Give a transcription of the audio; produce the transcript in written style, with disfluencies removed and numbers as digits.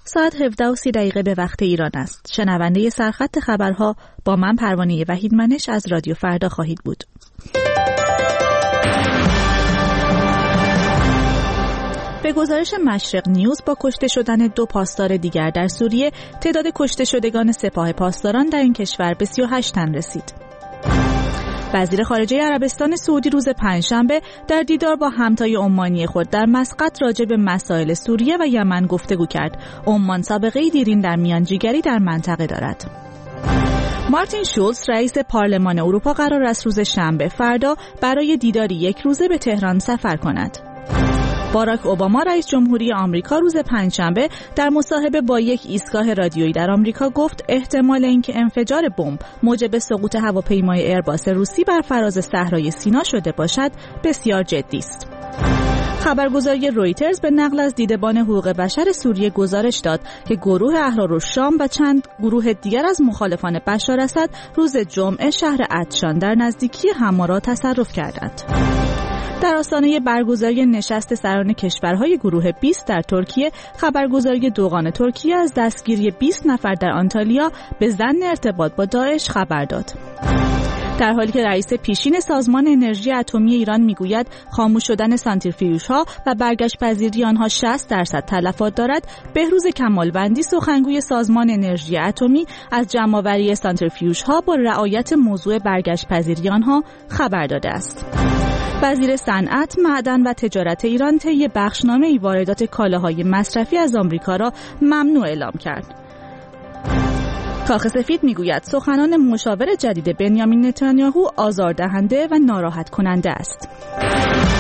ساعت 17:30 به وقت ایران است. شنونده سرخط خبرها با من پروانه وحیدمنش از رادیو فردا خواهید بود. به گزارش مشرق نیوز، با کشته شدن 2 پاسدار دیگر در سوریه، تعداد کشته شدگان سپاه پاسداران در این کشور به 38 تن رسید. وزیر خارجه عربستان سعودی روز پنجشنبه در دیدار با همتای عمانی خود در مسقط راجع به مسائل سوریه و یمن گفتگو کرد. عمان سابقه‌ای دیرین در میانجیگری در منطقه دارد. مارتین شولز رئیس پارلمان اروپا قرار است روز شنبه فردا برای دیداری 1 روزه به تهران سفر کند. باراک اوباما رئیس جمهوری آمریکا روز پنجشنبه در مصاحبه با یک ایستگاه رادیویی در آمریکا گفت احتمال اینکه انفجار بمب موجب سقوط هواپیمای ایرباس روسی بر فراز صحرای سینا شده باشد بسیار جدی است. خبرگزاری رویترز به نقل از دیدبان حقوق بشر سوریه گزارش داد که گروه احرارالشام و چند گروه دیگر از مخالفان بشار اسد روز جمعه شهر عطشان در نزدیکی حمارا تصرف کردند. در آستانه برگزاری نشست سران کشورهای گروه 20 در ترکیه، خبرگزاری دوغان ترکیه از دستگیری 20 نفر در آنتالیا به ظن ارتباط با داعش خبر داد. در حالی که رئیس پیشین سازمان انرژی اتمی ایران میگوید خاموش شدن سانتریفیوژها و برگشت پذیری آنها 60% تلفات دارد، بهروز کمالوندی سخنگوی سازمان انرژی اتمی از جمع‌آوری سانتریفیوژها با رعایت موضوع برگشت پذیری آنها خبر داده است. وزیر صنعت، معدن و تجارت ایران طی بخشنامه‌ای واردات کالاهای مصرفی از آمریکا را ممنوع اعلام کرد. کاخ سفید میگوید سخنان مشاور جدید بنیامین نتانیاهو آزاردهنده و ناراحت کننده است.